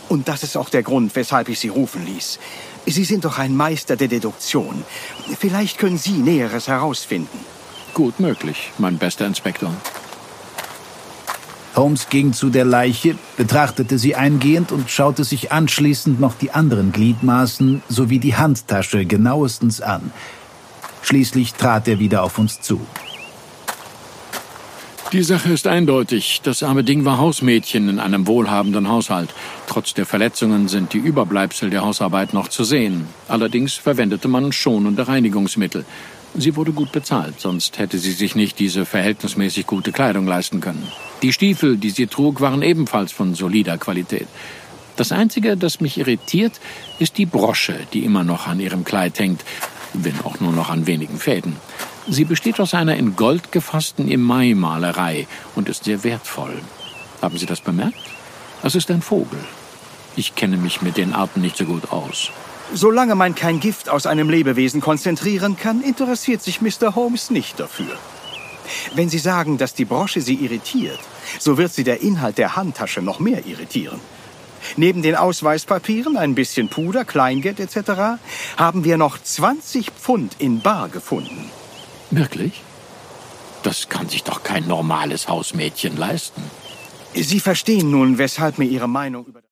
Und das ist auch der Grund, weshalb ich Sie rufen ließ. Sie sind doch ein Meister der Deduktion. Vielleicht können Sie Näheres herausfinden. Gut möglich, mein bester Inspektor. Holmes ging zu der Leiche, betrachtete sie eingehend und schaute sich anschließend noch die anderen Gliedmaßen sowie die Handtasche genauestens an. Schließlich trat er wieder auf uns zu. Die Sache ist eindeutig. Das arme Ding war Hausmädchen in einem wohlhabenden Haushalt. Trotz der Verletzungen sind die Überbleibsel der Hausarbeit noch zu sehen. Allerdings verwendete man schonende Reinigungsmittel. Sie wurde gut bezahlt, sonst hätte sie sich nicht diese verhältnismäßig gute Kleidung leisten können. Die Stiefel, die sie trug, waren ebenfalls von solider Qualität. Das Einzige, das mich irritiert, ist die Brosche, die immer noch an ihrem Kleid hängt, wenn auch nur noch an wenigen Fäden. Sie besteht aus einer in Gold gefassten Emaille-Malerei und ist sehr wertvoll. Haben Sie das bemerkt? Es ist ein Vogel. Ich kenne mich mit den Arten nicht so gut aus. Solange man kein Gift aus einem Lebewesen konzentrieren kann, interessiert sich Mr. Holmes nicht dafür. Wenn Sie sagen, dass die Brosche Sie irritiert, so wird Sie der Inhalt der Handtasche noch mehr irritieren. Neben den Ausweispapieren, ein bisschen Puder, Kleingeld etc. haben wir noch 20 Pfund in bar gefunden. Wirklich? Das kann sich doch kein normales Hausmädchen leisten. Sie verstehen nun, weshalb mir Ihre Meinung über